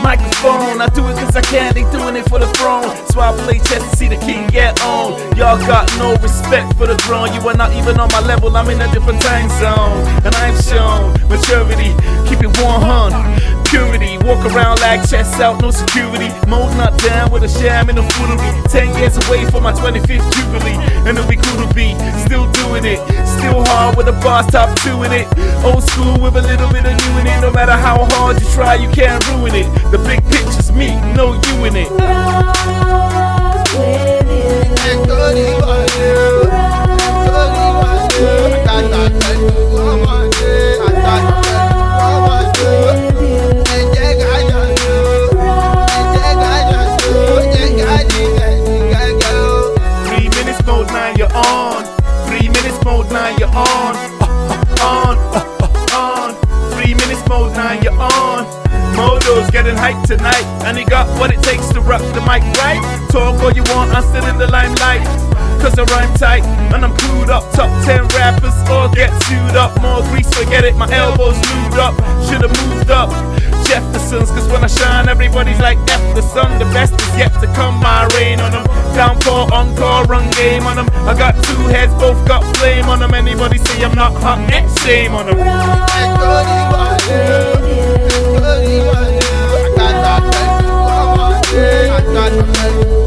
microphone. I do it cause I can, they doing it for the throne. So I play chess to see the king get on. Y'all got no respect for the throne. You are not even on my level, I'm in a different time zone. And I've shown maturity, keep it 100. Purity, walk around like chest out, no security. Mode not down with a sham and a foolery. 10 years away from my 25th jubilee, and it'll be cool to be still doing it. Still hard with a boss top 2 in it. Old school with a little bit of new in it. No matter how hard you try, you can't ruin it. The big picture's me, no you in it. You're on 3 minutes mode, now you're on. 3 minutes mode, now you're on. Modo's getting hyped tonight, and he got what it takes to rock the mic right. Talk all you want, I'm still in the limelight. Cause I rhyme tight, and I'm clued up. Top 10 rappers all get sued up. More grease, forget it, my elbows lubed up. Should've moved up Jeffersons, cause when I shine everybody's like F the sun. The best is yet to come, my rain on them. Downpour, encore, run game on them. I got 2 heads, both got flame on them. Anybody say I'm not hot, next shame on them. I got